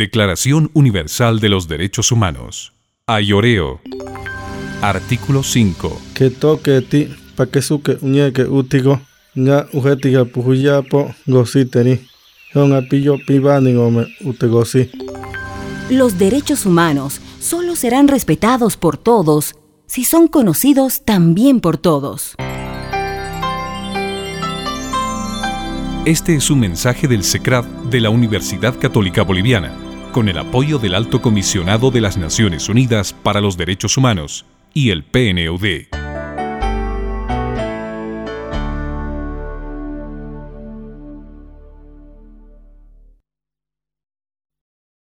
Declaración Universal de los Derechos Humanos. Ayoreo. Artículo 5. Que toque ti pa que suke uñeque utigo nga ujetiga pujuyapo gositeni. Son apillo pibani ome utegosi. Los derechos humanos solo serán respetados por todos si son conocidos también por todos. Este es un mensaje del SECRAD de la Universidad Católica Boliviana, con el apoyo del Alto Comisionado de las Naciones Unidas para los Derechos Humanos y el PNUD.